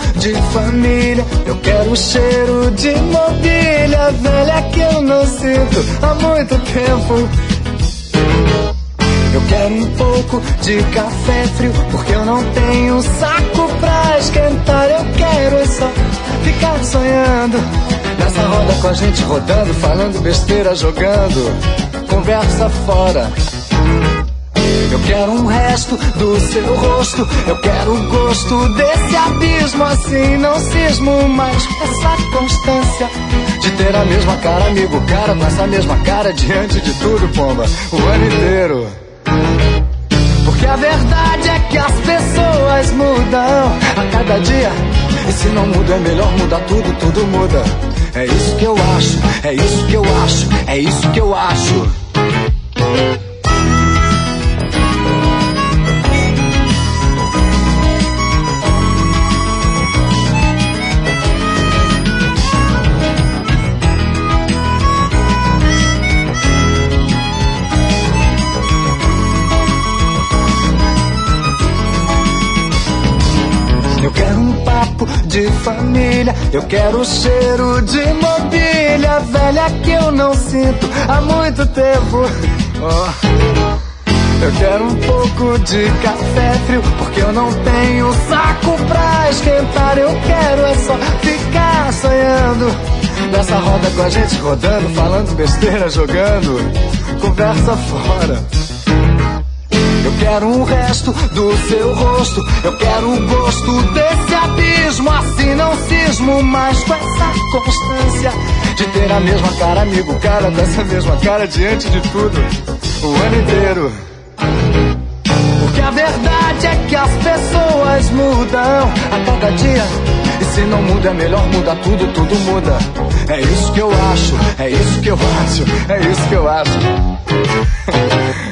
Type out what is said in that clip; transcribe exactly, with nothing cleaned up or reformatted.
de família, eu quero o cheiro de mobília velha que eu não sinto há muito tempo. Eu quero um pouco de café frio, porque eu não tenho saco pra esquentar. Eu quero é só ficar sonhando nessa roda com a gente rodando, falando besteira, jogando conversa fora. Eu quero um resto do seu rosto, eu quero o gosto desse abismo, assim não cismo mais com essa constância de ter a mesma cara, amigo, cara, com essa mesma cara diante de tudo, pomba, o ano inteiro. Porque a verdade é que as pessoas mudam a cada dia, e se não muda é melhor mudar tudo, tudo muda. É isso que eu acho, é isso que eu acho, é isso que eu acho. Eu quero um papo de família, eu quero o cheiro de mobília velha que eu não sinto há muito tempo. Oh. Eu quero um pouco de café frio, porque eu não tenho saco pra esquentar. Eu quero é só ficar sonhando nessa roda com a gente rodando, falando besteira, jogando conversa fora. Eu quero um resto do seu rosto, eu quero o gosto desse abismo, assim não cismo mais com essa constância de ter a mesma cara, amigo, cara, com essa mesma cara diante de tudo, o ano inteiro. Porque a verdade é que as pessoas mudam a cada dia, e se não muda é melhor mudar tudo, tudo muda. É isso que eu acho, é isso que eu acho, é isso que eu acho.